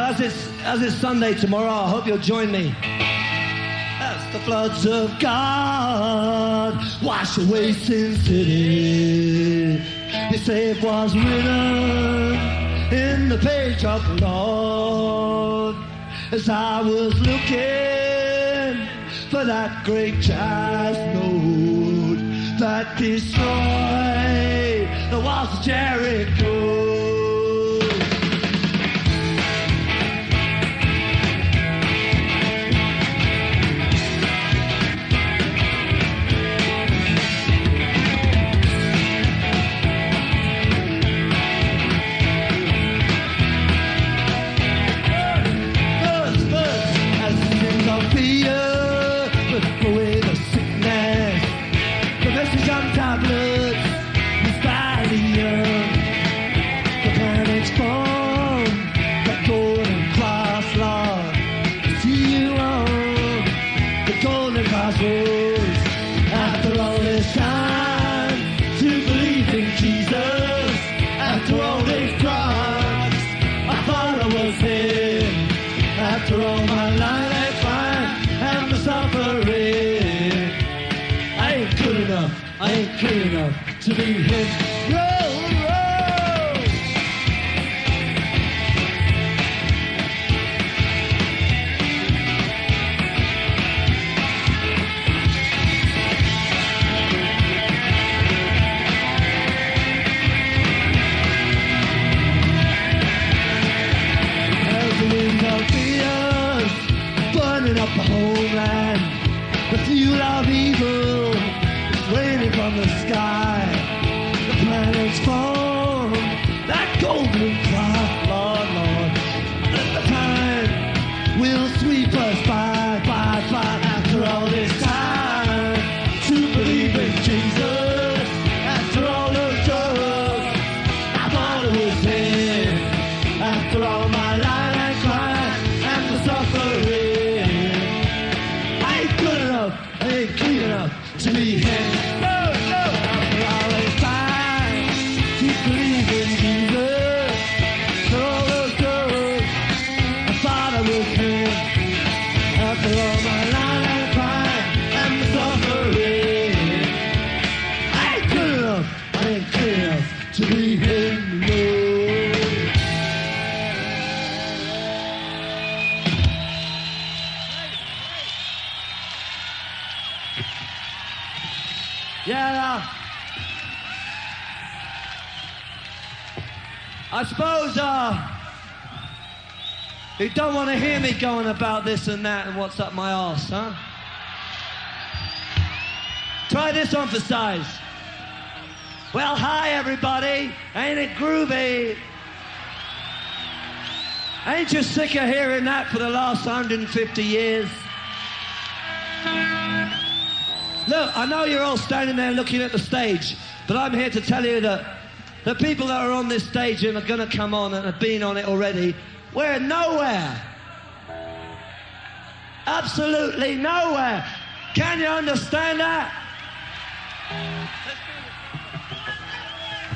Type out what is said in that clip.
as it's Sunday tomorrow, I hope you'll join me. As the floods of God wash away Sin City, His save was written in the page of the Lord. As I was looking for that great giant note that destroyed the walls of Jericho. After all this time to believe in Jesus, after all these drugs, I thought I was Him. After all my life and crime and the suffering, I ain't good enough, I ain't clean enough to be Him. Up the homeland, the fuel of evil is raining from the sky. The planets form that golden cloud, Lord, Lord. At the time will sweep us by. After all this time to believe in Jesus, after all those drugs, I thought it was Him. After all my life and crime and the suffering, I ain't clean enough to be Him. No. After all this time to believe in Jesus, after all those drugs, I thought I was Him. After all my life and crime and the suffering, I ain't good enough, I ain't clean enough to be Him. No. Yeah, I suppose you don't want to hear me going about this and that and what's up my arse, huh? Try this on for size. Well, hi everybody, ain't it groovy? Ain't you sick of hearing that for the last 150 years? Look, I know you're all standing there looking at the stage, but I'm here to tell you that the people that are on this stage and are going to come on and have been on it already, we're nowhere. Absolutely nowhere. Can you understand that?